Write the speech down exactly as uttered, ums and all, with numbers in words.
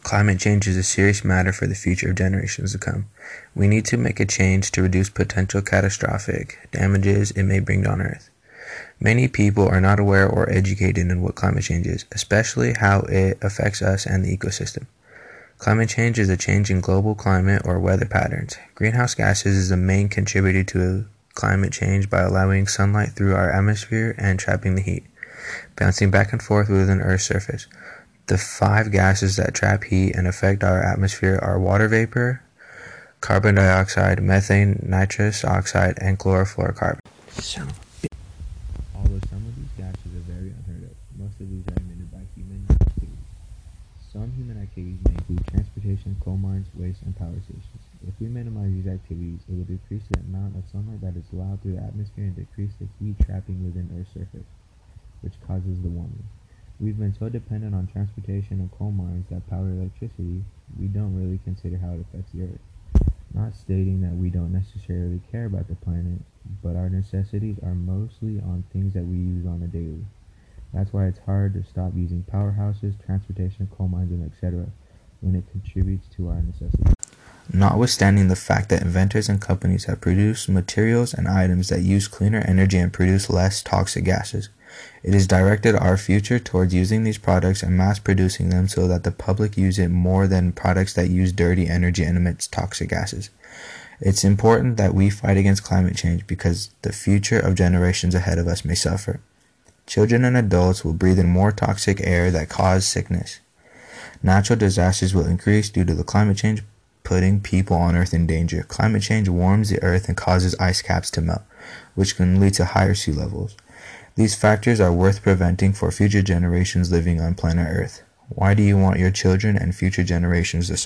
Climate change is a serious matter for the future of generations to come. We need to make a change to reduce potential catastrophic damages it may bring on Earth. Many people are not aware or educated in what climate change is, especially how it affects us and the ecosystem. Climate change is a change in global climate or weather patterns. Greenhouse gases is the main contributor to climate change by allowing sunlight through our atmosphere and trapping the heat, bouncing back and forth within Earth's surface. The five gases that trap heat and affect our atmosphere are water vapor, carbon dioxide, methane, nitrous oxide, and chlorofluorocarbon. So, Although some of these gases are very unheard of, most of these are emitted by human activities. Some human activities may include transportation, coal mines, waste, and power stations. If we minimize these activities, it will decrease the amount of sunlight that is allowed through the atmosphere and decrease the heat trapping within Earth's surface, which causes the warming. We've been so dependent on transportation and coal mines that power electricity, we don't really consider how it affects the Earth. Not stating that we don't necessarily care about the planet, but our necessities are mostly on things that we use on a daily. That's why it's hard to stop using powerhouses, transportation, coal mines, and et cetera when it contributes to our necessities. Notwithstanding the fact that inventors and companies have produced materials and items that use cleaner energy and produce less toxic gases, it is directed our future towards using these products and mass producing them so that the public use it more than products that use dirty energy and emits toxic gases. It's important that we fight against climate change because the future of generations ahead of us may suffer. Children and adults will breathe in more toxic air that cause sickness. Natural disasters will increase due to the climate change, putting people on Earth in danger. Climate change warms the Earth and causes ice caps to melt, which can lead to higher sea levels. These factors are worth preventing for future generations living on planet Earth. Why do you want your children and future generations to suffer?